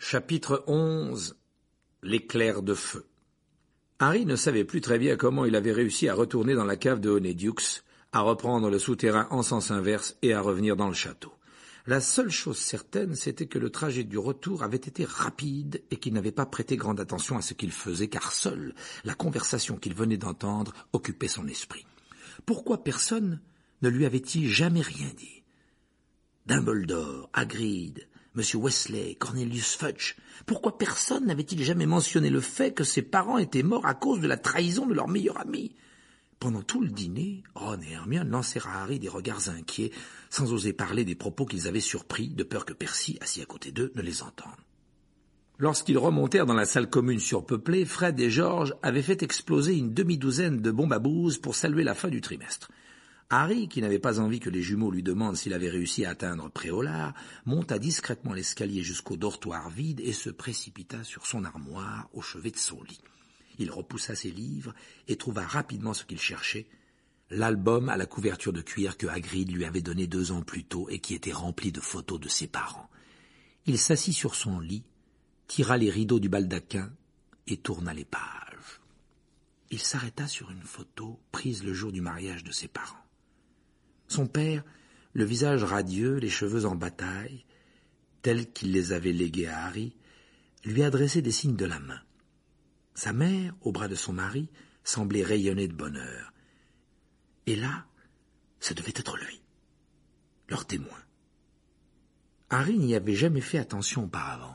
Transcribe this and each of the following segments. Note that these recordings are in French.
Chapitre 11. L'éclair de feu. Harry ne savait plus très bien comment il avait réussi à retourner dans la cave de Honeydukes, à reprendre le souterrain en sens inverse et à revenir dans le château. La seule chose certaine, c'était que le trajet du retour avait été rapide et qu'il n'avait pas prêté grande attention à ce qu'il faisait, car seule la conversation qu'il venait d'entendre occupait son esprit. Pourquoi personne ne lui avait-il jamais rien dit? Dumbledore, Hagrid, M. Weasley, Cornelius Fudge, pourquoi personne n'avait-il jamais mentionné le fait que ses parents étaient morts à cause de la trahison de leur meilleur ami? Pendant tout le dîner, Ron et Hermione lancèrent à Harry des regards inquiets, sans oser parler des propos qu'ils avaient surpris, de peur que Percy, assis à côté d'eux, ne les entende. Lorsqu'ils remontèrent dans la salle commune surpeuplée, Fred et George avaient fait exploser une demi-douzaine de bombes à bouse pour saluer la fin du trimestre. Harry, qui n'avait pas envie que les jumeaux lui demandent s'il avait réussi à atteindre Préolard, monta discrètement l'escalier jusqu'au dortoir vide et se précipita sur son armoire au chevet de son lit. Il repoussa ses livres et trouva rapidement ce qu'il cherchait, l'album à la couverture de cuir que Hagrid lui avait donné 2 ans plus tôt et qui était rempli de photos de ses parents. Il s'assit sur son lit, tira les rideaux du baldaquin et tourna les pages. Il s'arrêta sur une photo prise le jour du mariage de ses parents. Son père, le visage radieux, les cheveux en bataille, tels qu'il les avait légués à Harry, lui adressait des signes de la main. Sa mère, au bras de son mari, semblait rayonner de bonheur. Et là, ça devait être lui, leur témoin. Harry n'y avait jamais fait attention auparavant.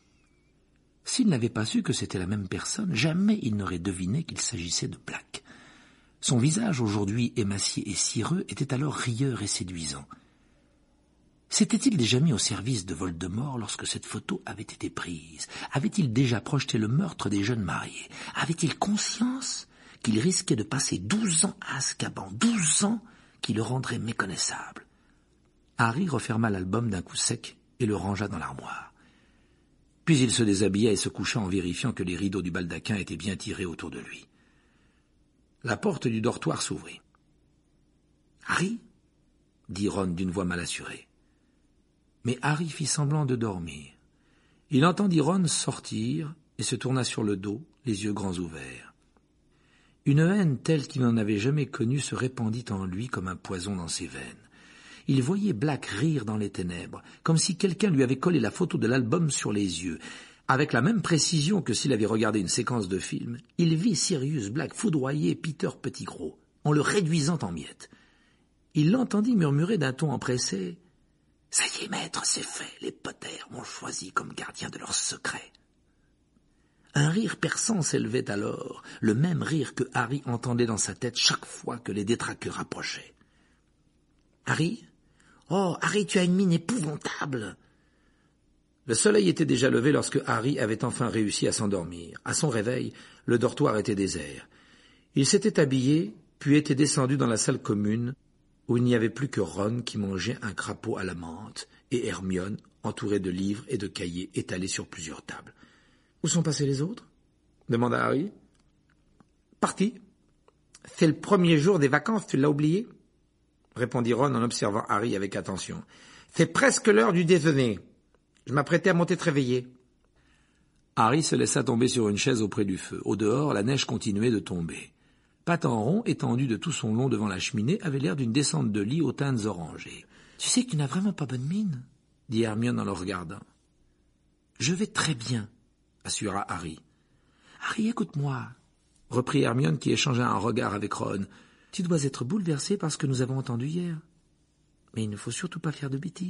S'il n'avait pas su que c'était la même personne, jamais il n'aurait deviné qu'il s'agissait de Black. Son visage, aujourd'hui émacié et cireux, était alors rieur et séduisant. S'était-il déjà mis au service de Voldemort lorsque cette photo avait été prise? Avait-il déjà projeté le meurtre des jeunes mariés? Avait-il conscience qu'il risquait de passer 12 ans à Azkaban, 12 ans qui le rendraient méconnaissable? Harry referma l'album d'un coup sec et le rangea dans l'armoire. Puis il se déshabilla et se coucha en vérifiant que les rideaux du baldaquin étaient bien tirés autour de lui. La porte du dortoir s'ouvrit. « Harry » dit Ron d'une voix mal assurée. Mais Harry fit semblant de dormir. Il entendit Ron sortir et se tourna sur le dos, les yeux grands ouverts. Une haine telle qu'il n'en avait jamais connue se répandit en lui comme un poison dans ses veines. Il voyait Black rire dans les ténèbres, comme si quelqu'un lui avait collé la photo de l'album sur les yeux. Avec la même précision que s'il avait regardé une séquence de film, il vit Sirius Black foudroyer Peter Pettigrew, en le réduisant en miettes. Il l'entendit murmurer d'un ton empressé « Ça y est, maître, c'est fait, les Potter m'ont choisi comme gardien de leurs secrets. » Un rire perçant s'élevait alors, le même rire que Harry entendait dans sa tête chaque fois que les détraqueurs approchaient. « Harry ? Oh, Harry, tu as une mine épouvantable !» Le soleil était déjà levé lorsque Harry avait enfin réussi à s'endormir. À son réveil, le dortoir était désert. Il s'était habillé, puis était descendu dans la salle commune, où il n'y avait plus que Ron qui mangeait un crapaud à la menthe, et Hermione, entourée de livres et de cahiers étalés sur plusieurs tables. « Où sont passés les autres ?» demanda Harry. « Partis. C'est le premier jour des vacances, tu l'as oublié ?» répondit Ron en observant Harry avec attention. « C'est presque l'heure du déjeuner. Je m'apprêtais à monter te réveiller. » Harry se laissa tomber sur une chaise auprès du feu. Au dehors, la neige continuait de tomber. Patenron, étendu de tout son long devant la cheminée, avait l'air d'une descente de lit aux teintes orangées. « Tu sais que tu n'as vraiment pas bonne mine ?» dit Hermione en le regardant. « Je vais très bien, » assura Harry. « Harry, écoute-moi, » reprit Hermione qui échangea un regard avec Ron. « Tu dois être bouleversé par ce que nous avons entendu hier. Mais il ne faut surtout pas faire de bêtises. »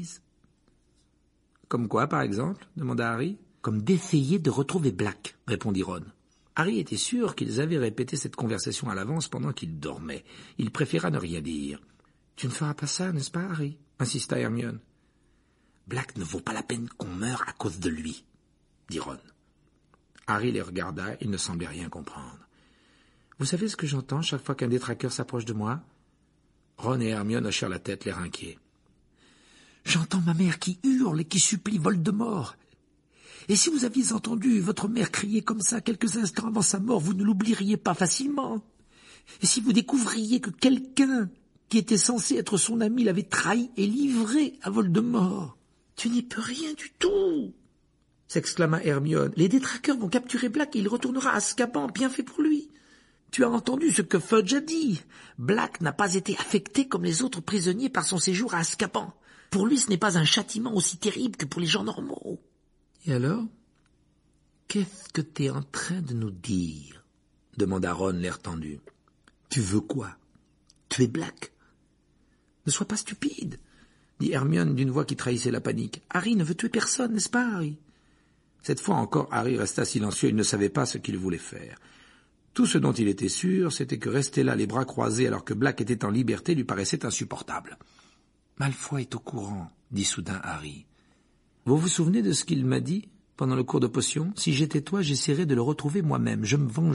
« Comme quoi, par exemple ?» demanda Harry. « Comme d'essayer de retrouver Black, » répondit Ron. Harry était sûr qu'ils avaient répété cette conversation à l'avance pendant qu'il dormait. Il préféra ne rien dire. « Tu ne feras pas ça, n'est-ce pas, Harry ?» insista Hermione. « Black ne vaut pas la peine qu'on meure à cause de lui, » dit Ron. Harry les regarda, il ne semblait rien comprendre. « Vous savez ce que j'entends chaque fois qu'un détraqueur s'approche de moi ?» Ron et Hermione hochèrent la tête, l'air inquiets. « J'entends ma mère qui hurle et qui supplie Voldemort. Et si vous aviez entendu votre mère crier comme ça quelques instants avant sa mort, vous ne l'oublieriez pas facilement. Et si vous découvriez que quelqu'un qui était censé être son ami l'avait trahi et livré à Voldemort, tu n'y peux rien du tout. s'exclama Hermione. « Les détraqueurs vont capturer Black et il retournera à Azkaban, bien fait pour lui. Tu as entendu ce que Fudge a dit. Black n'a pas été affecté comme les autres prisonniers par son séjour à Azkaban. Pour lui, ce n'est pas un châtiment aussi terrible que pour les gens normaux. » « Et alors, qu'est-ce que t'es en train de nous dire ?» demanda Ron, l'air tendu. « Tu veux quoi? Tuer Black? » « Ne sois pas stupide, » dit Hermione d'une voix qui trahissait la panique. « Harry ne veut tuer personne, n'est-ce pas, Harry ?» Cette fois encore, Harry resta silencieux, il ne savait pas ce qu'il voulait faire. Tout ce dont il était sûr, c'était que rester là les bras croisés alors que Black était en liberté lui paraissait insupportable. « Malfoy est au courant, » dit soudain Harry. « Vous vous souvenez de ce qu'il m'a dit pendant le cours de potions? Si j'étais toi, j'essaierais de le retrouver moi-même, je me vengerais. »«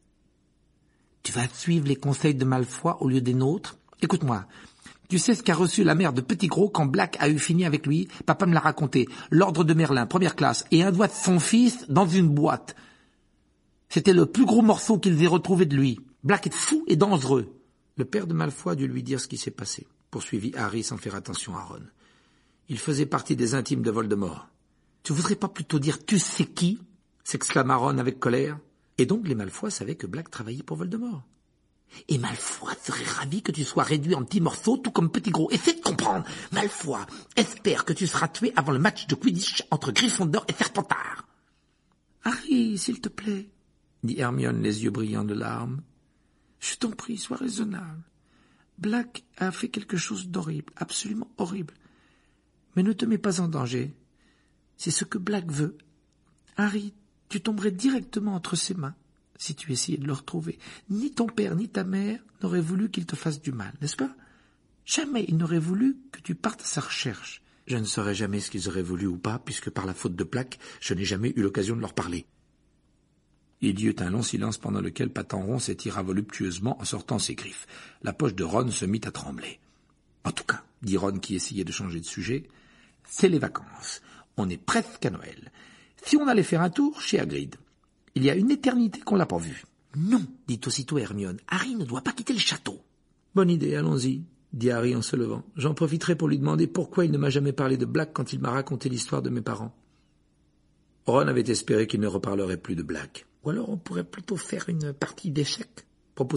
Tu vas suivre les conseils de Malfoy au lieu des nôtres? Écoute-moi, tu sais ce qu'a reçu la mère de Petit Gros quand Black a eu fini avec lui? Papa me l'a raconté. L'ordre de Merlin, première classe, et un doigt de son fils dans une boîte. C'était le plus gros morceau qu'ils aient retrouvé de lui. Black est fou et dangereux. » Le père de Malfoy dut lui dire ce qui s'est passé, poursuivit Harry sans faire attention à Ron. Il faisait partie des intimes de Voldemort. « Tu voudrais pas plutôt dire tu sais qui ?» s'exclama Ron avec colère. Et donc les Malfoy savaient que Black travaillait pour Voldemort. « Et Malfoy serait ravi que tu sois réduit en petits morceaux, tout comme Petit Gros. Essaie de comprendre. Malfoy espère que tu seras tué avant le match de Quidditch entre Gryffondor et Serpentard. »« Harry, s'il te plaît, » dit Hermione, les yeux brillants de larmes. « Je t'en prie, sois raisonnable. Black a fait quelque chose d'horrible, absolument horrible. Mais ne te mets pas en danger. C'est ce que Black veut. Harry, tu tomberais directement entre ses mains si tu essayais de le retrouver. Ni ton père ni ta mère n'auraient voulu qu'il te fasse du mal, n'est-ce pas? Jamais ils n'auraient voulu que tu partes à sa recherche. Je ne saurais jamais ce qu'ils auraient voulu ou pas, puisque par la faute de Black, je n'ai jamais eu l'occasion de leur parler. » Il y eut un long silence pendant lequel Patenron s'étira voluptueusement en sortant ses griffes. La poche de Ron se mit à trembler. « En tout cas, » dit Ron qui essayait de changer de sujet, « c'est les vacances. On est presque à Noël. Si on allait faire un tour chez Hagrid. Il y a une éternité qu'on l'a pas vu. »« Non, » dit aussitôt Hermione, « Harry ne doit pas quitter le château. »« Bonne idée, allons-y, » dit Harry en se levant. « J'en profiterai pour lui demander pourquoi il ne m'a jamais parlé de Black quand il m'a raconté l'histoire de mes parents. » Ron avait espéré qu'il ne reparlerait plus de Black. « Ou alors on pourrait plutôt faire une partie d'échecs, proposa-t-il. »«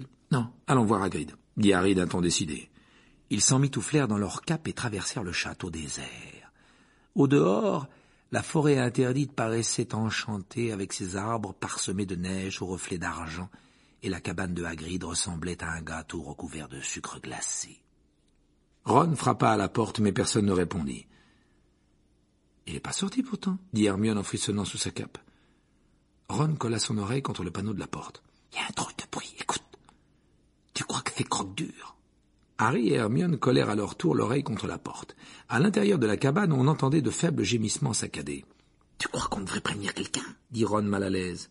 Non, allons voir Hagrid, » dit Harry d'un ton décidé. Ils s'emmitouflèrent dans leurs capes et traversèrent le château désert. Au dehors, la forêt interdite paraissait enchantée avec ses arbres parsemés de neige aux reflets d'argent, et la cabane de Hagrid ressemblait à un gâteau recouvert de sucre glacé. Ron frappa à la porte, mais personne ne répondit. « Il n'est pas sorti pourtant, » dit Hermione en frissonnant sous sa cape. Ron colla son oreille contre le panneau de la porte. « Il y a un drôle de bruit, écoute. Tu crois que c'est croque-dur ?» Harry et Hermione collèrent à leur tour l'oreille contre la porte. À l'intérieur de la cabane, on entendait de faibles gémissements saccadés. « Tu crois qu'on devrait prévenir quelqu'un ?» dit Ron mal à l'aise.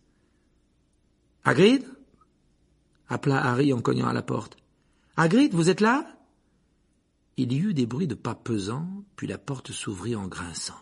« Hagrid ?» appela Harry en cognant à la porte. « Hagrid, vous êtes là ?» Il y eut des bruits de pas pesants, puis la porte s'ouvrit en grinçant.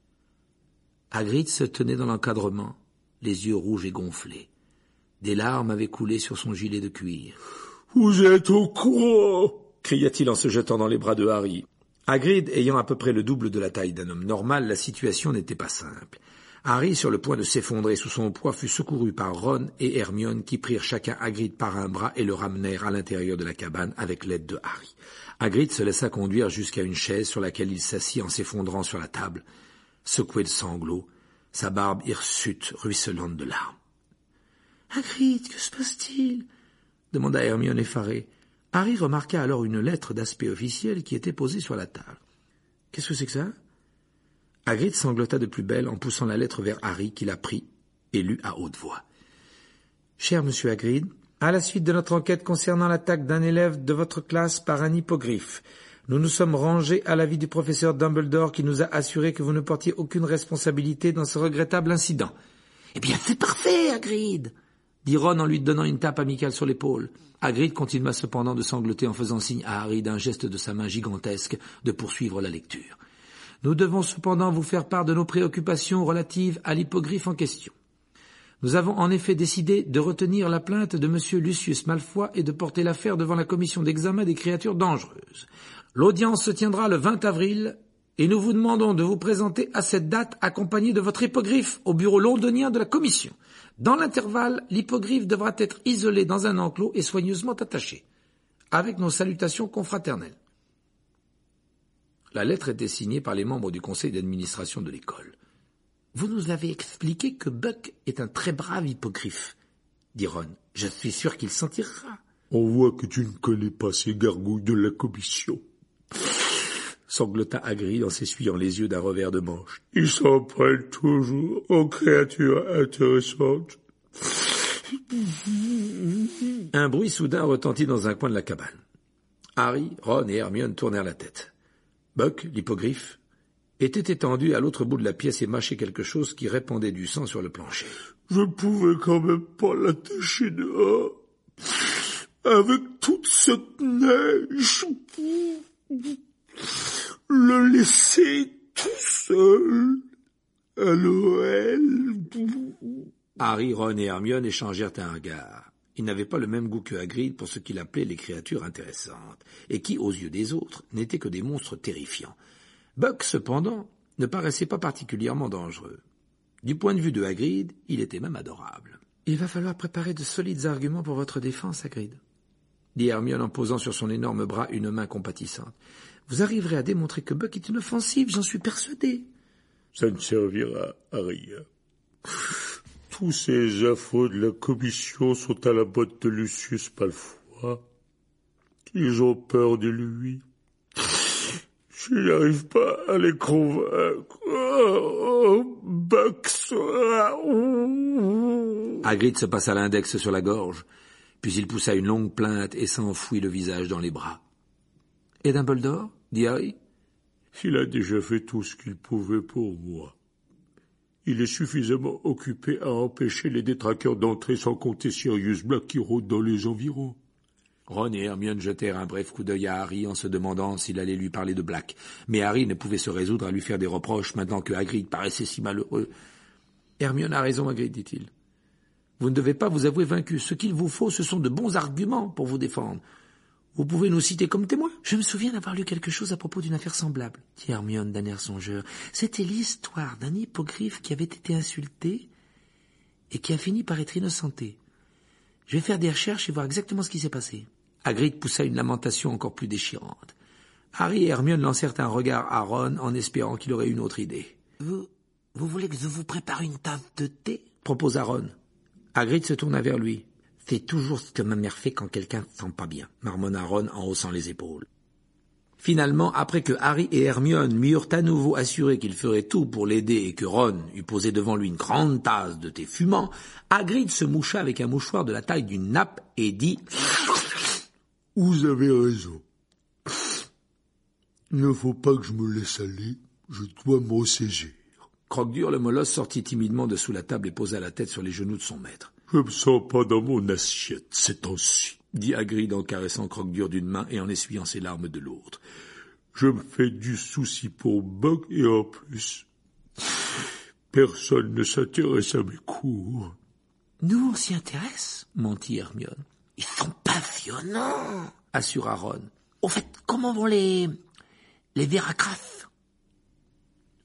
Hagrid se tenait dans l'encadrement, les yeux rouges et gonflés. Des larmes avaient coulé sur son gilet de cuir. « Vous êtes au courant !» cria-t-il en se jetant dans les bras de Harry. Hagrid ayant à peu près le double de la taille d'un homme normal, la situation n'était pas simple. Harry, sur le point de s'effondrer sous son poids, fut secouru par Ron et Hermione qui prirent chacun Hagrid par un bras et le ramenèrent à l'intérieur de la cabane avec l'aide de Harry. Hagrid se laissa conduire jusqu'à une chaise sur laquelle il s'assit en s'effondrant sur la table, secoué de sanglots, sa barbe hirsute ruisselante de larmes. « Hagrid, que se passe-t-il ?» demanda Hermione effarée. Harry remarqua alors une lettre d'aspect officiel qui était posée sur la table. « Qu'est-ce que c'est que ça ?» Hagrid sanglota de plus belle en poussant la lettre vers Harry qui la prit et lut à haute voix. « Cher monsieur Hagrid, à la suite de notre enquête concernant l'attaque d'un élève de votre classe par un hippogriffe, nous nous sommes rangés à l'avis du professeur Dumbledore qui nous a assuré que vous ne portiez aucune responsabilité dans ce regrettable incident. »« Eh bien, c'est parfait, Hagrid !» dit Ron en lui donnant une tape amicale sur l'épaule. Hagrid continua cependant de sangloter en faisant signe à Harry d'un geste de sa main gigantesque de poursuivre la lecture. « Nous devons cependant vous faire part de nos préoccupations relatives à l'hippogriffe en question. Nous avons en effet décidé de retenir la plainte de M. Lucius Malfoy et de porter l'affaire devant la commission d'examen des créatures dangereuses. L'audience se tiendra le 20 avril et nous vous demandons de vous présenter à cette date accompagné de votre hippogriffe au bureau londonien de la commission. Dans l'intervalle, l'hippogriffe devra être isolé dans un enclos et soigneusement attaché, avec nos salutations confraternelles. La lettre était signée par les membres du conseil d'administration de l'école. « Vous nous avez expliqué que Buck est un très brave hippogriffe, » dit Ron. « Je suis sûr qu'il s'en tirera. » On voit que tu ne connais pas ces gargouilles de la commission. Sanglota Hagrid en s'essuyant les yeux d'un revers de manche. Ils s'en prennent toujours aux créatures intéressantes. Un bruit soudain retentit dans un coin de la cabane. Harry, Ron et Hermione tournèrent la tête. Buck, l'hippogriffe, était étendu à l'autre bout de la pièce et mâchait quelque chose qui répandait du sang sur le plancher. Je ne pouvais quand même pas l'attacher dehors. Avec toute cette neige, le laisser tout seul à Noël. Harry, Ron et Hermione échangèrent un regard. Ils n'avaient pas le même goût que Hagrid pour ce qu'il appelait les créatures intéressantes, et qui, aux yeux des autres, n'étaient que des monstres terrifiants. Buck, cependant, ne paraissait pas particulièrement dangereux. Du point de vue de Hagrid, il était même adorable. « Il va falloir préparer de solides arguments pour votre défense, Hagrid, » dit Hermione en posant sur son énorme bras une main compatissante. « Vous arriverez à démontrer que Buck est inoffensif, j'en suis persuadé. » Ça ne servira à rien. Tous ces infos de la commission sont à la botte de Lucius Malfoy. Ils ont peur de lui. Je n'arrive pas à les convaincre. Buck sera... Hagrid se passa l'index sur la gorge, puis il poussa une longue plainte et s'enfouit le visage dans les bras. « Et Dumbledore » dit Harry. « Il a déjà fait tout ce qu'il pouvait pour moi. Il est suffisamment occupé à empêcher les détraqueurs d'entrer sans compter Sirius Black qui rôde dans les environs. » Ron et Hermione jetèrent un bref coup d'œil à Harry en se demandant s'il allait lui parler de Black. Mais Harry ne pouvait se résoudre à lui faire des reproches maintenant que Hagrid paraissait si malheureux. « Hermione a raison, Hagrid, dit-il. Vous ne devez pas vous avouer vaincu. Ce qu'il vous faut, ce sont de bons arguments pour vous défendre. Vous pouvez nous citer comme témoins. » « Je me souviens d'avoir lu quelque chose à propos d'une affaire semblable, » dit Hermione d'un air songeur. « C'était l'histoire d'un hippogriffe qui avait été insulté et qui a fini par être innocenté. Je vais faire des recherches et voir exactement ce qui s'est passé. » Hagrid poussa une lamentation encore plus déchirante. Harry et Hermione lancèrent un regard à Ron en espérant qu'il aurait une autre idée. « Vous voulez que je vous prépare une tasse de thé ?» proposa Ron. Hagrid se tourna vers lui. « C'est toujours ce que ma mère fait quand quelqu'un ne se sent pas bien » marmonna Ron en haussant les épaules. Finalement, après que Harry et Hermione lui eurent à nouveau assuré qu'ils feraient tout pour l'aider et que Ron eut posé devant lui une grande tasse de thé fumant, Hagrid se moucha avec un mouchoir de la taille d'une nappe et dit « Vous avez raison. Il ne faut pas que je me laisse aller, je dois me ressaisir. » Croque-Dur le molosse sortit timidement de sous la table et posa la tête sur les genoux de son maître. « Je me sens pas dans mon assiette ces temps-ci, » dit Hagrid en caressant Croque-Dur d'une main et en essuyant ses larmes de l'autre. « Je me fais du souci pour Buck et en plus, personne ne s'intéresse à mes cours. »« Nous, on s'y intéresse, » mentit Hermione. « Ils sont passionnants, » assura Ron. « Au fait, comment vont les Véracras ?»« Morts, »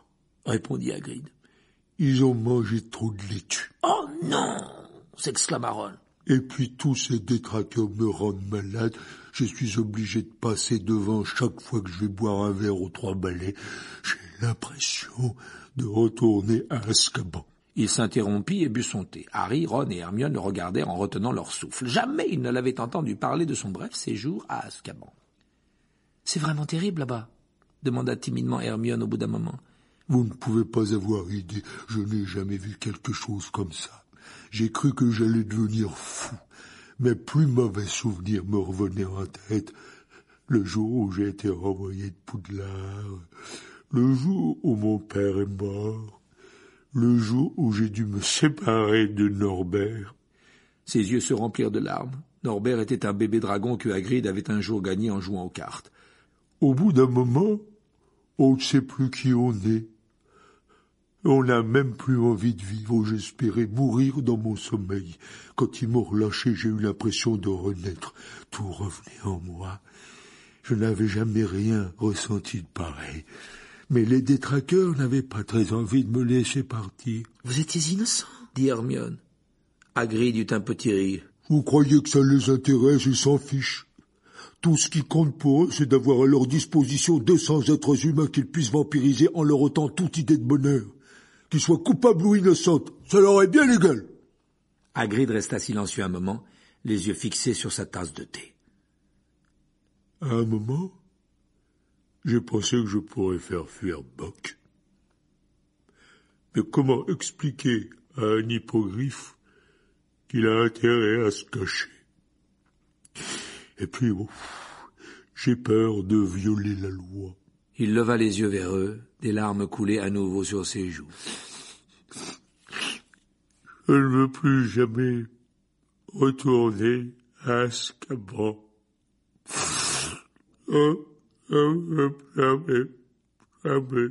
répondit Hagrid. « Ils ont mangé trop de laitue. »« Oh non !» s'exclama Ron. « Et puis tous ces détraqueurs me rendent malade. Je suis obligé de passer devant chaque fois que je vais boire un verre aux 3 balais. J'ai l'impression de retourner à Azkaban. » Il s'interrompit et but son thé. Harry, Ron et Hermione le regardèrent en retenant leur souffle. Jamais ils ne l'avaient entendu parler de son bref séjour à Azkaban. « C'est vraiment terrible là-bas ?» demanda timidement Hermione au bout d'un moment. « Vous ne pouvez pas avoir idée, je n'ai jamais vu quelque chose comme ça. J'ai cru que j'allais devenir fou, mais plus mauvais souvenirs me revenaient en tête. Le jour où j'ai été renvoyé de Poudlard, le jour où mon père est mort, le jour où j'ai dû me séparer de Norbert. » Ses yeux se remplirent de larmes. Norbert était un bébé dragon que Hagrid avait un jour gagné en jouant aux cartes. « Au bout d'un moment, on ne sait plus qui on est. On n'a même plus envie de vivre. J'espérais mourir dans mon sommeil. Quand ils m'ont relâché, j'ai eu l'impression de renaître. Tout revenait en moi. Je n'avais jamais rien ressenti de pareil. Mais les détraqueurs n'avaient pas très envie de me laisser partir. Vous étiez innocent, dit Hermione. Hagrid eut un petit rire. Vous croyez que ça les intéresse, ils s'en fichent. Tout ce qui compte pour eux, c'est d'avoir à leur disposition 200 êtres humains qu'ils puissent vampiriser en leur ôtant toute idée de bonheur. Qu'ils soient coupables ou innocents, ça leur est bien égal. Hagrid resta silencieux un moment, les yeux fixés sur sa tasse de thé. À un moment, j'ai pensé que je pourrais faire fuir Buck. Mais comment expliquer à un hippogriffe qu'il a intérêt à se cacher? Et puis, j'ai peur de violer la loi. Il leva les yeux vers eux, des larmes coulaient à nouveau sur ses joues. Je ne veux plus jamais retourner à Azkaban. Jamais.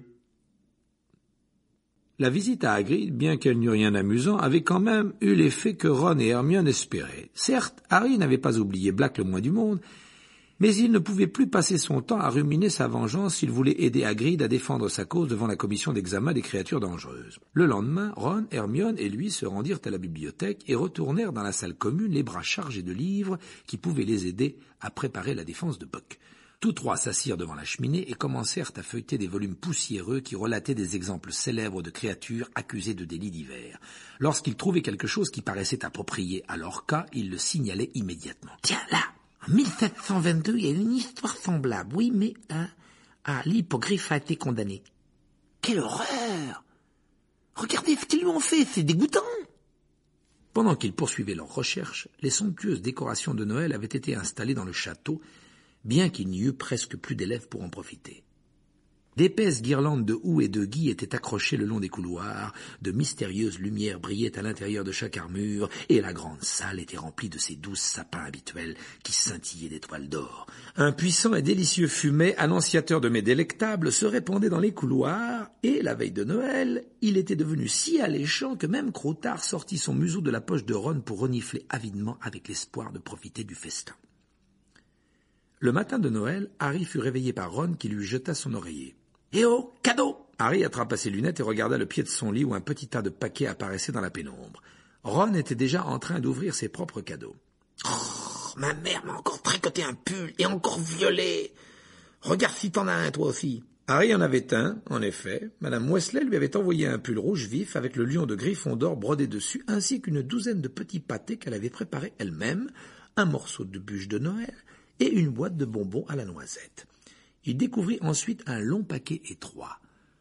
La visite à Hagrid, bien qu'elle n'eût rien d'amusant, avait quand même eu l'effet que Ron et Hermione espéraient. Certes, Harry n'avait pas oublié Black le moins du monde, mais il ne pouvait plus passer son temps à ruminer sa vengeance s'il voulait aider Hagrid à défendre sa cause devant la commission d'examen des créatures dangereuses. Le lendemain, Ron, Hermione et lui se rendirent à la bibliothèque et retournèrent dans la salle commune les bras chargés de livres qui pouvaient les aider à préparer la défense de Buck. Tous trois s'assirent devant la cheminée et commencèrent à feuilleter des volumes poussiéreux qui relataient des exemples célèbres de créatures accusées de délits divers. Lorsqu'ils trouvaient quelque chose qui paraissait approprié à leur cas, ils le signalaient immédiatement. « Tiens, là, en 1722, il y a une histoire semblable. Oui, mais l'hippogriffe a été condamné. Quelle horreur! Regardez ce qu'ils lui ont fait, c'est dégoûtant !» Pendant qu'ils poursuivaient leurs recherches, les somptueuses décorations de Noël avaient été installées dans le château, bien qu'il n'y eût presque plus d'élèves pour en profiter. D'épaisses guirlandes de houx et de gui étaient accrochées le long des couloirs, de mystérieuses lumières brillaient à l'intérieur de chaque armure, et la grande salle était remplie de ces douces sapins habituels qui scintillaient d'étoiles d'or. Un puissant et délicieux fumet, annonciateur de mets délectables, se répandait dans les couloirs, et, la veille de Noël, il était devenu si alléchant que même Crottard sortit son museau de la poche de Ron pour renifler avidement avec l'espoir de profiter du festin. Le matin de Noël, Harry fut réveillé par Ron qui lui jeta son oreiller. « Eh oh, cadeau !» Harry attrapa ses lunettes et regarda le pied de son lit où un petit tas de paquets apparaissait dans la pénombre. Ron était déjà en train d'ouvrir ses propres cadeaux. « Oh, ma mère m'a encore tricoté un pull et encore violet. Regarde si t'en as un toi aussi. » Harry en avait un, en effet. Madame Weasley lui avait envoyé un pull rouge vif avec le lion de Gryffondor brodé dessus, ainsi qu'une douzaine de petits pâtés qu'elle avait préparés elle-même, un morceau de bûche de Noël et une boîte de bonbons à la noisette. Il découvrit ensuite un long paquet étroit.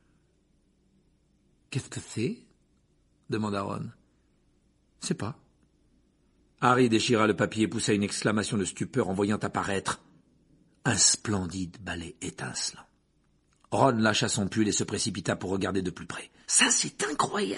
« Qu'est-ce que c'est ?» demanda Ron. « C'est pas. » Harry déchira le papier et poussa une exclamation de stupeur en voyant apparaître un splendide balai étincelant. Ron lâcha son pull et se précipita pour regarder de plus près. « Ça, c'est incroyable !»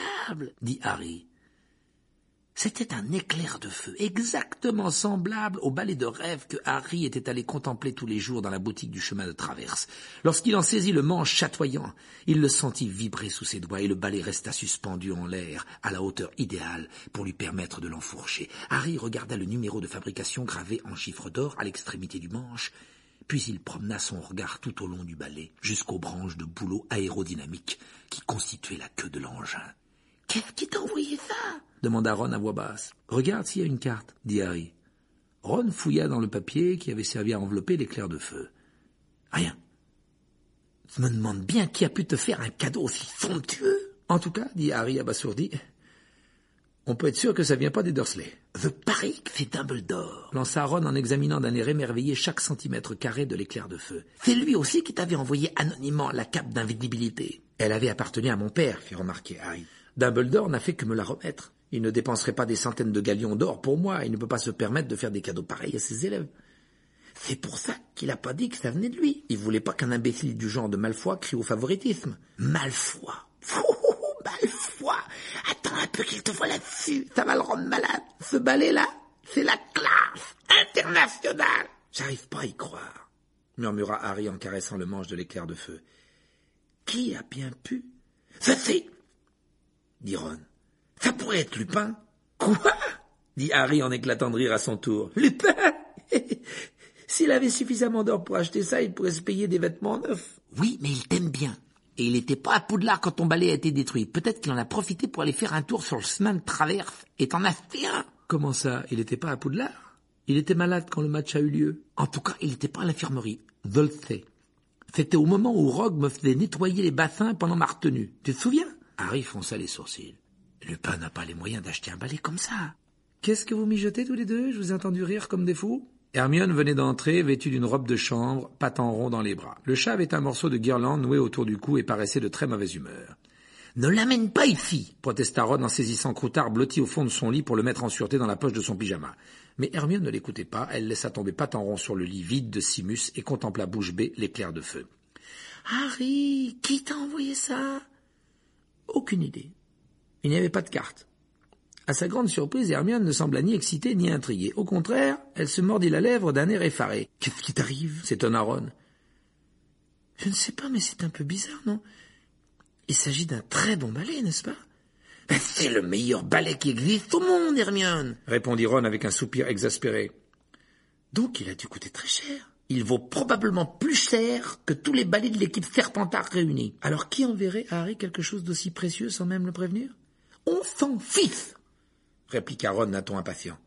dit Harry. C'était un éclair de feu, exactement semblable au balai de rêve que Harry était allé contempler tous les jours dans la boutique du chemin de traverse. Lorsqu'il en saisit le manche chatoyant, il le sentit vibrer sous ses doigts et le balai resta suspendu en l'air, à la hauteur idéale pour lui permettre de l'enfourcher. Harry regarda le numéro de fabrication gravé en chiffres d'or à l'extrémité du manche, puis il promena son regard tout au long du balai, jusqu'aux branches de bouleaux aérodynamiques qui constituaient la queue de l'engin. « Qu'est-ce qui t'a envoyé ça ?» demanda Ron à voix basse. « Regarde s'il y a une carte, » dit Harry. Ron fouilla dans le papier qui avait servi à envelopper l'éclair de feu. « Rien. Je me demande bien qui a pu te faire un cadeau aussi somptueux. » « En tout cas, » dit Harry abasourdi, « on peut être sûr que ça vient pas des Dursley. »« Je parie que c'est Dumbledore, » lança Ron en examinant d'un air émerveillé chaque centimètre carré de l'éclair de feu. « C'est lui aussi qui t'avait envoyé anonymement la cape d'invisibilité. »« Elle avait appartenu à mon père, » fit remarquer Harry. « Dumbledore n'a fait que me la remettre. Il ne dépenserait pas des centaines de galions d'or pour moi. Il ne peut pas se permettre de faire des cadeaux pareils à ses élèves. C'est pour ça qu'il n'a pas dit que ça venait de lui. Il voulait pas qu'un imbécile du genre de Malfoy crie au favoritisme. Malfoy. Malfoy. Attends un peu qu'il te voie là-dessus. Ça va le rendre malade. Ce balai-là, c'est la classe internationale. J'arrive pas à y croire, murmura Harry en caressant le manche de l'éclair de feu. Qui a bien pu? Je sais, dit Ron. Ça pourrait être Lupin. Quoi? Dit Harry en éclatant de rire à son tour. Lupin? S'il avait suffisamment d'or pour acheter ça, il pourrait se payer des vêtements neufs. Oui, mais il t'aime bien. Et il n'était pas à Poudlard quand ton balai a été détruit. Peut-être qu'il en a profité pour aller faire un tour sur le chemin de traverse et t'en as fait un. Comment ça? Il n'était pas à Poudlard? Il était malade quand le match a eu lieu. En tout cas, il n'était pas à l'infirmerie. Je le sais. C'était au moment où Rogue me faisait nettoyer les bassins pendant ma retenue. Tu te souviens? Harry fronça les sourcils. Lupin n'a pas les moyens d'acheter un balai comme ça. Qu'est-ce que vous mijotez tous les deux? Je vous ai entendu rire comme des fous. Hermione venait d'entrer, vêtue d'une robe de chambre, pattes en rond dans les bras. Le chat avait un morceau de guirlande noué autour du cou et paraissait de très mauvaise humeur. « Ne l'amène pas ici !» protesta Ron en saisissant Croutard blotti au fond de son lit pour le mettre en sûreté dans la poche de son pyjama. Mais Hermione ne l'écoutait pas, elle laissa tomber pattes en rond sur le lit vide de Simus et contempla bouche bée l'éclair de feu. « Harry, qui t'a envoyé ça ?» Aucune idée. Il n'y avait pas de carte. À sa grande surprise, Hermione ne sembla ni excitée ni intriguée. Au contraire, elle se mordit la lèvre d'un air effaré. « Qu'est-ce qui t'arrive » s'étonna Ron. « Je ne sais pas, mais c'est un peu bizarre, non ? Il s'agit d'un très bon balai, n'est-ce pas ?»« C'est le meilleur balai qui existe au monde, Hermione !» répondit Ron avec un soupir exaspéré. « Donc il a dû coûter très cher. Il vaut probablement plus cher que tous les balais de l'équipe Serpentard réunis. » « Alors qui enverrait à Harry quelque chose d'aussi précieux sans même le prévenir ?»« On s'en fiche !» répliqua Ron d'un ton impatient.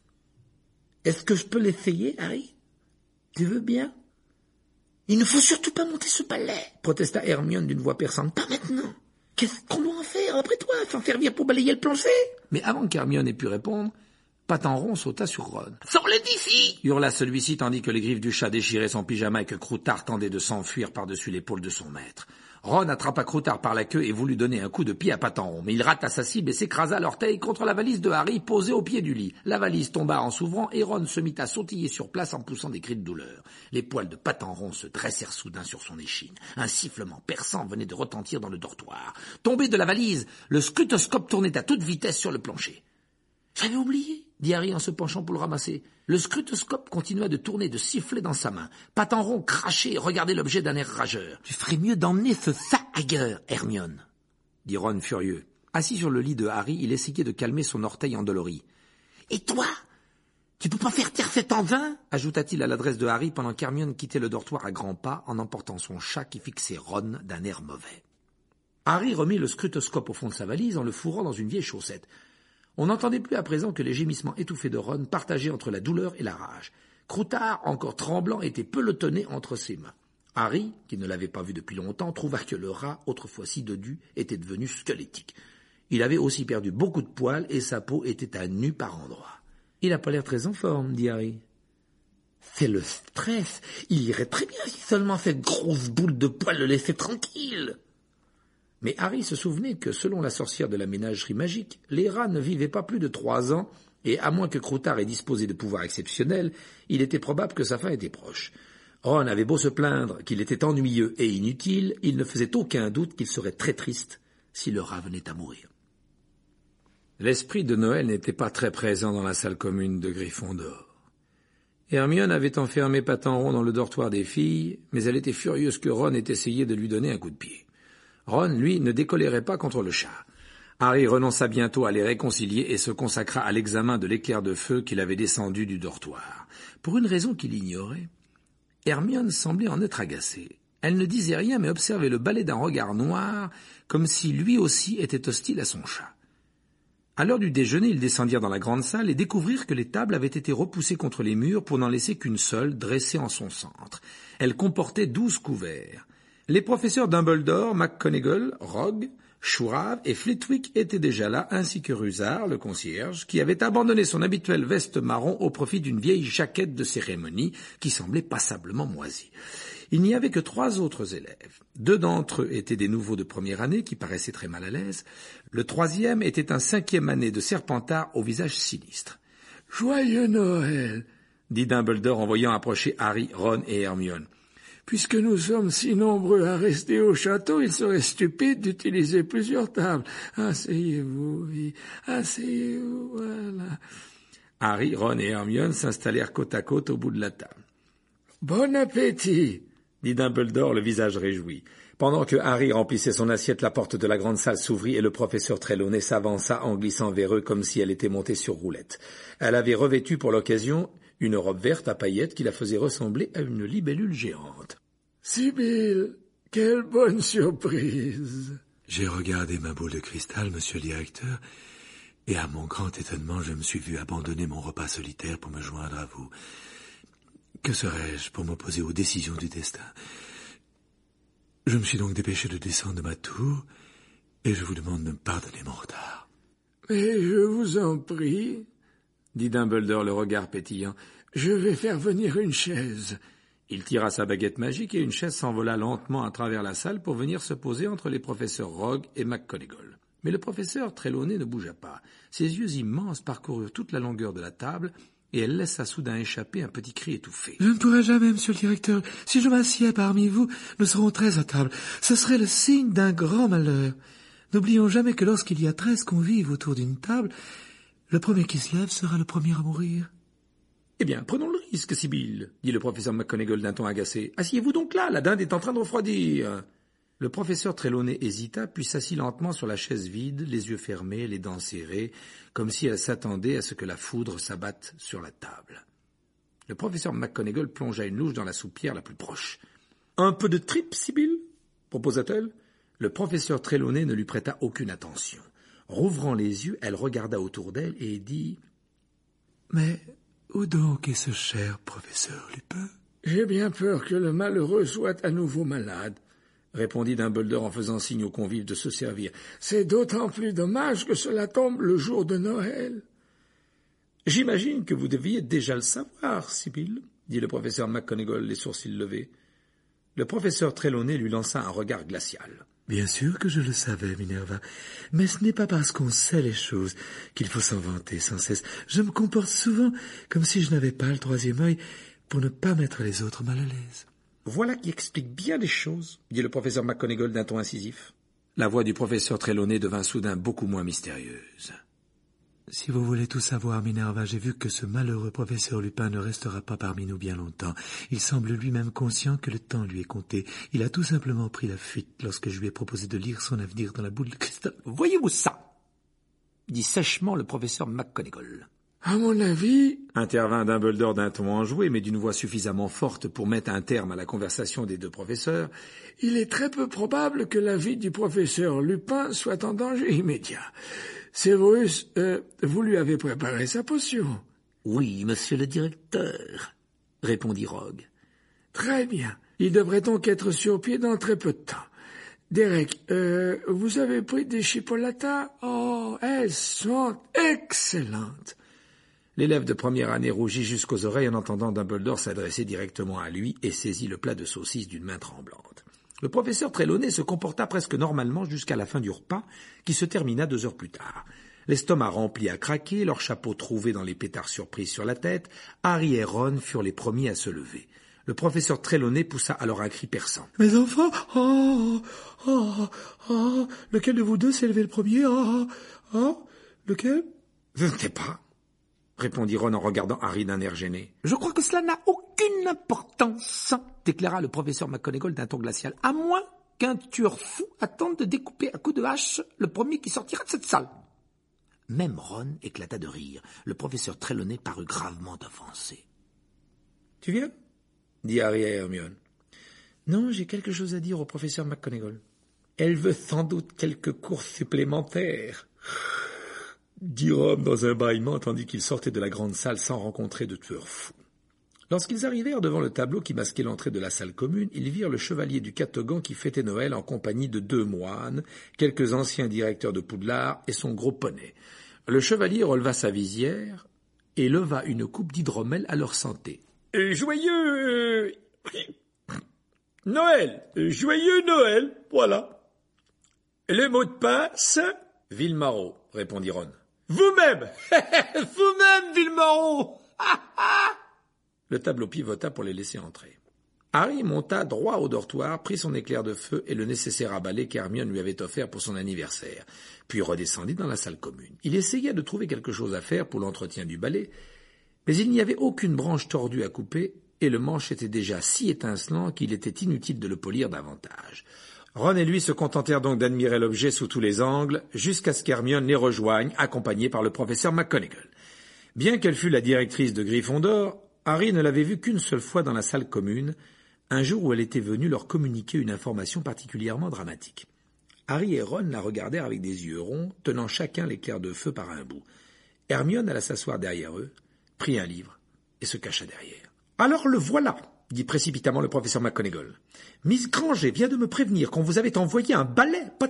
« Est-ce que je peux l'essayer, Harry ? Tu veux bien ? » « Il ne faut surtout pas monter ce balai !» protesta Hermione d'une voix perçante. « Pas maintenant ! Qu'est-ce qu'on doit en faire, après toi, s'en servir pour balayer le plancher ?» Mais avant qu'Hermione ait pu répondre, Pattes en rond sauta sur Ron. « Sors-le d'ici !» hurla celui-ci tandis que les griffes du chat déchiraient son pyjama et que Croutard tendait de s'enfuir par-dessus l'épaule de son maître. Ron attrapa Croutard par la queue et voulut donner un coup de pied à Pattes en rond, mais il rata sa cible et s'écrasa à l'orteil contre la valise de Harry posée au pied du lit. La valise tomba en s'ouvrant et Ron se mit à sautiller sur place en poussant des cris de douleur. Les poils de Pattes en rond se dressèrent soudain sur son échine. Un sifflement perçant venait de retentir dans le dortoir. Tombé de la valise, le scrutoscope tournait à toute vitesse sur le plancher. « J'avais oublié !» dit Harry en se penchant pour le ramasser. Le scrutoscope continua de tourner, de siffler dans sa main. Pattes en rond crachait et regardait l'objet d'un air rageur. « Tu ferais mieux d'emmener ce sac ailleurs, Hermione !» dit Ron furieux. Assis sur le lit de Harry, il essayait de calmer son orteil endolori. « Et toi ? Tu peux pas faire taire cet engin ?» ajouta-t-il à l'adresse de Harry pendant qu'Hermione quittait le dortoir à grands pas en emportant son chat qui fixait Ron d'un air mauvais. Harry remit le scrutoscope au fond de sa valise en le fourrant dans une vieille chaussette. On n'entendait plus à présent que les gémissements étouffés de Ron, partagés entre la douleur et la rage. Croutard, encore tremblant, était pelotonné entre ses mains. Harry, qui ne l'avait pas vu depuis longtemps, trouva que le rat, autrefois si dodu, était devenu squelettique. Il avait aussi perdu beaucoup de poils et sa peau était à nu par endroits. « Il n'a pas l'air très en forme, » dit Harry. « C'est le stress. Il irait très bien si seulement cette grosse boule de poils le laissait tranquille. » Mais Harry se souvenait que, selon la sorcière de la ménagerie magique, les rats ne vivaient pas plus de 3 ans, et à moins que Croutard ait disposé de pouvoirs exceptionnels, il était probable que sa fin était proche. Ron avait beau se plaindre qu'il était ennuyeux et inutile, il ne faisait aucun doute qu'il serait très triste si le rat venait à mourir. L'esprit de Noël n'était pas très présent dans la salle commune de Gryffondor. Hermione avait enfermé Pattes en rond dans le dortoir des filles, mais elle était furieuse que Ron ait essayé de lui donner un coup de pied. Ron, lui, ne décolérait pas contre le chat. Harry renonça bientôt à les réconcilier et se consacra à l'examen de l'éclair de feu qu'il avait descendu du dortoir. Pour une raison qu'il ignorait, Hermione semblait en être agacée. Elle ne disait rien mais observait le balai d'un regard noir, comme si lui aussi était hostile à son chat. À l'heure du déjeuner, ils descendirent dans la grande salle et découvrirent que les tables avaient été repoussées contre les murs pour n'en laisser qu'une seule, dressée en son centre. Elle comportait 12 couverts. Les professeurs Dumbledore, McGonagall, Rogue, Shroud et Flitwick étaient déjà là, ainsi que Rusard, le concierge, qui avait abandonné son habituelle veste marron au profit d'une vieille jaquette de cérémonie qui semblait passablement moisie. Il n'y avait que 3 autres élèves. 2 d'entre eux étaient des nouveaux de première année qui paraissaient très mal à l'aise. Le 3e était un 5e année de Serpentard au visage sinistre. « Joyeux Noël !» dit Dumbledore en voyant approcher Harry, Ron et Hermione. Puisque nous sommes si nombreux à rester au château, il serait stupide d'utiliser plusieurs tables. Asseyez-vous, oui, asseyez-vous, voilà. Harry, Ron et Hermione s'installèrent côte à côte au bout de la table. « Bon appétit !» dit Dumbledore, le visage réjoui. Pendant que Harry remplissait son assiette, la porte de la grande salle s'ouvrit et le professeur Trelawney s'avança en glissant vers eux comme si elle était montée sur roulette. Elle avait revêtu pour l'occasion une robe verte à paillettes qui la faisait ressembler à une libellule géante. « Sibylle, quelle bonne surprise !» J'ai regardé ma boule de cristal, monsieur le directeur, et à mon grand étonnement, je me suis vu abandonner mon repas solitaire pour me joindre à vous. Que serais-je pour m'opposer aux décisions du destin? Je me suis donc dépêché de descendre de ma tour, et je vous demande de me pardonner mon retard. « Mais je vous en prie, » dit Dumbledore le regard pétillant, « je vais faire venir une chaise. » Il tira sa baguette magique et une chaise s'envola lentement à travers la salle pour venir se poser entre les professeurs Rogue et McGonagall. Mais le professeur Trelawney ne bougea pas. Ses yeux immenses parcoururent toute la longueur de la table et elle laissa soudain échapper un petit cri étouffé. « Je ne pourrai jamais, monsieur le directeur. Si je m'assieds parmi vous, nous serons 13 à table. Ce serait le signe d'un grand malheur. N'oublions jamais que lorsqu'il y a 13 convives autour d'une table, le premier qui se lève sera le premier à mourir. » « Eh bien, prenons le risque, Sibylle, dit le professeur McGonagall d'un ton agacé. « Asseyez-vous donc là, la dinde est en train de refroidir. » Le professeur Trelawney hésita, puis s'assit lentement sur la chaise vide, les yeux fermés, les dents serrées, comme si elle s'attendait à ce que la foudre s'abatte sur la table. Le professeur McGonagall plongea une louche dans la soupière la plus proche. « Un peu de tripe, Sibylle » proposa-t-elle. Le professeur Trelawney ne lui prêta aucune attention. Rouvrant les yeux, elle regarda autour d'elle et dit « Mais où donc est ce cher professeur Lupin ?»« J'ai bien peur que le malheureux soit à nouveau malade, » répondit Dumbledore en faisant signe aux convives de se servir. « C'est d'autant plus dommage que cela tombe le jour de Noël. »« J'imagine que vous deviez déjà le savoir, Sibylle, » dit le professeur McGonagall, les sourcils levés. Le professeur Trelawney lui lança un regard glacial. « Bien sûr que je le savais, Minerva, mais ce n'est pas parce qu'on sait les choses qu'il faut s'en vanter sans cesse. Je me comporte souvent comme si je n'avais pas le troisième œil pour ne pas mettre les autres mal à l'aise. » « Voilà qui explique bien des choses, » dit le professeur McGonagall d'un ton incisif. La voix du professeur Trelawney devint soudain beaucoup moins mystérieuse. « Si vous voulez tout savoir, Minerva, j'ai vu que ce malheureux professeur Lupin ne restera pas parmi nous bien longtemps. Il semble lui-même conscient que le temps lui est compté. Il a tout simplement pris la fuite lorsque je lui ai proposé de lire son avenir dans la boule de cristal. »« Voyez-vous ça ?» dit sèchement le professeur McGonagall. « À mon avis, » intervint Dumbledore d'un ton enjoué, mais d'une voix suffisamment forte pour mettre un terme à la conversation des deux professeurs, « il est très peu probable que la vie du professeur Lupin soit en danger immédiat. Severus, vous lui avez préparé sa potion. »« Oui, monsieur le directeur, » répondit Rogue. »« Très bien. Il devrait donc être sur pied dans très peu de temps. Derek, vous avez pris des chipolatas? Oh, elles sont excellentes. » L'élève de première année rougit jusqu'aux oreilles en entendant Dumbledore s'adresser directement à lui et saisit le plat de saucisses d'une main tremblante. Le professeur Trelawney se comporta presque normalement jusqu'à la fin du repas, qui se termina 2 heures plus tard. L'estomac rempli à craquer, leurs chapeaux trouvés dans les pétards surprises sur la tête, Harry et Ron furent les premiers à se lever. Le professeur Trelawney poussa alors un cri perçant. « Mes enfants, lequel de vous deux s'est levé le premier? Lequel ?»« Je ne sais pas, » répondit Ron en regardant Harry d'un air gêné. « Je crois que cela n'a aucune importance, » déclara le professeur McGonagall d'un ton glacial, « à moins qu'un tueur fou attende de découper à coups de hache le premier qui sortira de cette salle. » Même Ron éclata de rire. Le professeur Trelawney parut gravement offensé. « Tu viens ?» dit Harry à Hermione. « Non, j'ai quelque chose à dire au professeur McGonagall. Elle veut sans doute quelques cours supplémentaires. » dit Ron dans un bâillement tandis qu'ils sortaient de la grande salle sans rencontrer de tueur fou. Lorsqu'ils arrivèrent devant le tableau qui masquait l'entrée de la salle commune, ils virent le chevalier du Catogan qui fêtait Noël en compagnie de 2 moines, quelques anciens directeurs de Poudlard et son gros poney. Le chevalier releva sa visière et leva une coupe d'hydromel à leur santé. « Joyeux Noël, joyeux Noël, voilà. Le mot de passe ?» Villemaro, répondit Ron. Vous-même Vous-même, Villemaro Le tableau pivota pour les laisser entrer. Harry monta droit au dortoir, prit son éclair de feu et le nécessaire à balai qu'Hermione lui avait offert pour son anniversaire, puis redescendit dans la salle commune. Il essaya de trouver quelque chose à faire pour l'entretien du balai, mais il n'y avait aucune branche tordue à couper, et le manche était déjà si étincelant qu'il était inutile de le polir davantage. Ron et lui se contentèrent donc d'admirer l'objet sous tous les angles, jusqu'à ce qu'Hermione les rejoigne, accompagnée par le professeur McGonagall. Bien qu'elle fût la directrice de Gryffondor, Harry ne l'avait vue qu'une seule fois dans la salle commune, un jour où elle était venue leur communiquer une information particulièrement dramatique. Harry et Ron la regardèrent avec des yeux ronds, tenant chacun l'éclair de feu par un bout. Hermione alla s'asseoir derrière eux, prit un livre et se cacha derrière. « Alors le voilà !» dit précipitamment le professeur McGonagall. « Miss Granger vient de me prévenir qu'on vous avait envoyé un balai, Potter !»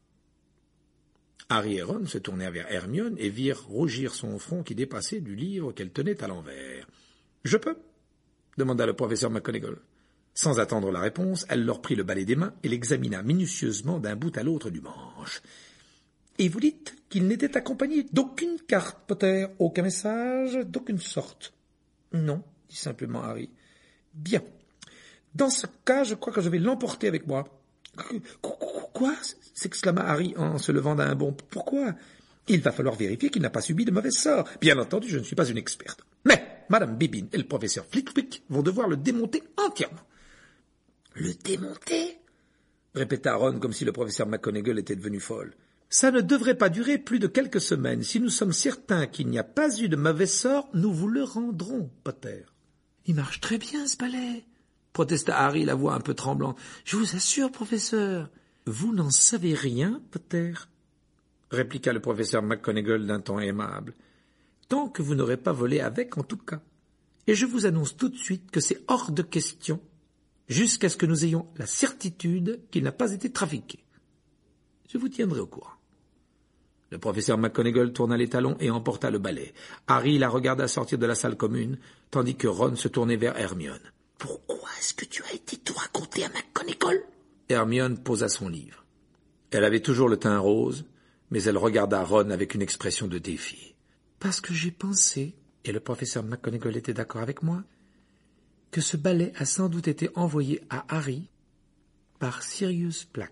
Harry et Ron se tournèrent vers Hermione et virent rougir son front qui dépassait du livre qu'elle tenait à l'envers. « Je peux ?» demanda le professeur McGonagall. Sans attendre la réponse, elle leur prit le balai des mains et l'examina minutieusement d'un bout à l'autre du manche. « Et vous dites qu'il n'était accompagné d'aucune carte, Potter, aucun message, d'aucune sorte. »« Non, » dit simplement Harry. « Bien. Dans ce cas, je crois que je vais l'emporter avec moi. »« Quoi ?» s'exclama Harry en se levant d'un bond. « Pourquoi ? Il va falloir vérifier qu'il n'a pas subi de mauvais sorts. Bien entendu, je ne suis pas une experte. Mais Madame Bibbin et le professeur Flitwick vont devoir le démonter entièrement. »« Le démonter ?» répéta Ron comme si le professeur McGonagall était devenu folle. « Ça ne devrait pas durer plus de quelques semaines. Si nous sommes certains qu'il n'y a pas eu de mauvais sorts, nous vous le rendrons, Potter. »« Il marche très bien, ce balai, » protesta Harry, la voix un peu tremblante. « Je vous assure, professeur. »« Vous n'en savez rien, Potter, » répliqua le professeur McGonagall d'un ton aimable. « Tant que vous n'aurez pas volé avec, en tout cas. Et je vous annonce tout de suite que c'est hors de question, jusqu'à ce que nous ayons la certitude qu'il n'a pas été trafiqué. Je vous tiendrai au courant. » Le professeur McGonagall tourna les talons et emporta le balai. Harry la regarda sortir de la salle commune, tandis que Ron se tournait vers Hermione. « Pourquoi est-ce que tu as été tout raconter à McGonagall ?» Hermione posa son livre. Elle avait toujours le teint rose, mais elle regarda Ron avec une expression de défi. « Parce que j'ai pensé, et le professeur McGonagall était d'accord avec moi, que ce balai a sans doute été envoyé à Harry par Sirius Black. »